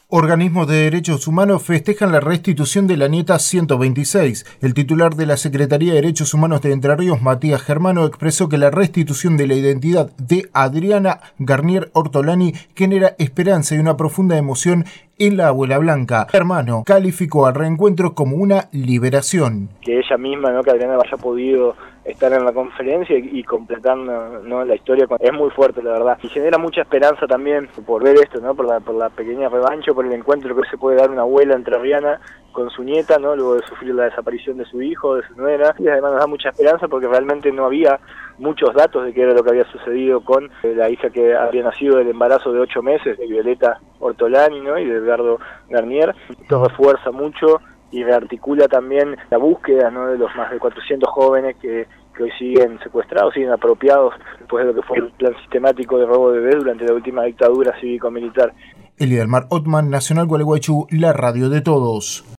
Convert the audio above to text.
Organismos de derechos humanos festejan la restitución de la nieta 126. El titular de la Secretaría de Derechos Humanos de Entre Ríos, Matías Germano, expresó que la restitución de la identidad de Adriana Garnier Ortolani genera esperanza y una profunda emoción en la abuela Blanca. Germano calificó al reencuentro como una liberación. Que ella misma, ¿no?, que Adriana haya podido estar en la conferencia y completar, ¿no?, la historia, es muy fuerte, la verdad. Y genera mucha esperanza también por ver esto, ¿no?, por la pequeña revancha, por el encuentro que se puede dar una abuela entrerriana con su nieta, ¿no?, luego de sufrir la desaparición de su hijo, de su nuera. Y además nos da mucha esperanza porque realmente no había muchos datos de qué era lo que había sucedido con la hija que había nacido del embarazo de 8 meses, de Violeta Ortolani, ¿no?, y de Edgardo Garnier. Esto refuerza mucho y rearticula también la búsqueda, ¿no?, de los más de 400 jóvenes que hoy siguen secuestrados, siguen apropiados después de lo que fue el plan sistemático de robo de bebés durante la última dictadura cívico-militar. Elidelmar Ottman, Nacional Gualeguaychú, la radio de todos.